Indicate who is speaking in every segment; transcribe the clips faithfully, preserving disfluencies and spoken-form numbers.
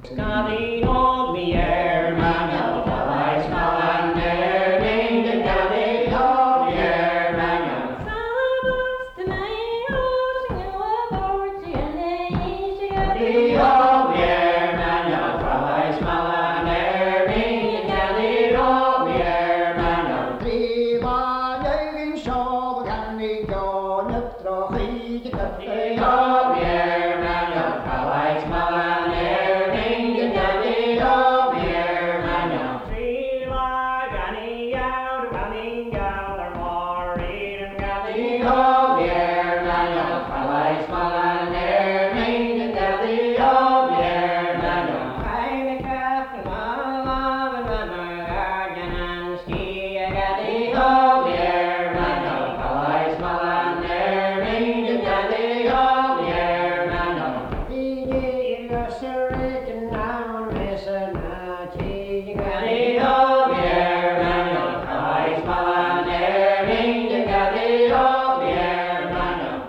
Speaker 1: Skadi hod mi er man jag kallar smallan ner min den skadi hod mi er man jag
Speaker 2: Salabus till mig och sjunga bort till dig
Speaker 1: skadi hod mi er man jag kallar smallan ner min den skadi hod mi er man jag
Speaker 3: Driva ögon så kan ni gå nöktra skit
Speaker 1: skadi hod mi er man jag kallar smallan ner min den skadi hod mi er man jag Triva gani out running out or more in skadi hod mi er man jag kallar smallan ner min den skadi hod mi er man jag Keine Kraft mal love and mother again ski skadi hod mi er man jag kallar smallan ner min den skadi hod mi er man jag
Speaker 3: I rösteriken namn vissa natig
Speaker 1: skadi hod mi er man jag kallar smallan ner min den skadi hod mi er man jag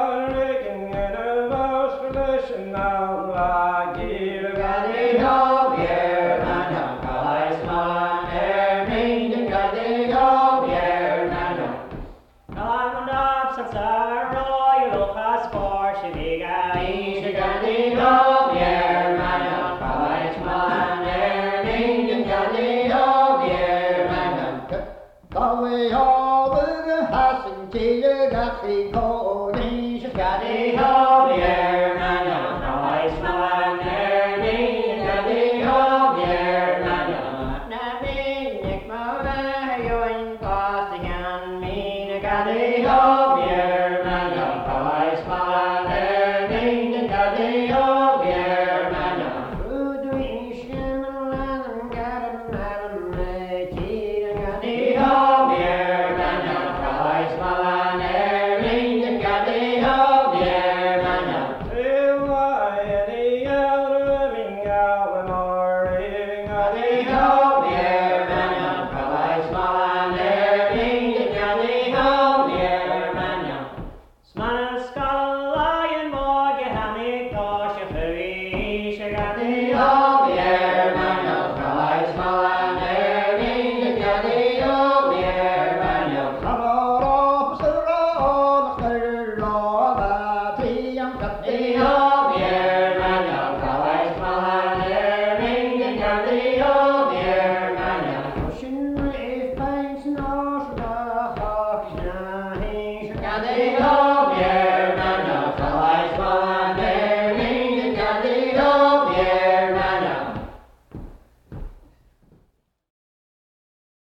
Speaker 1: skadi hod mi er man jag kallar smallan ner min den skadi hod mi er man jag Kallar man upp som sär och jag låtsas för sig i skadi hod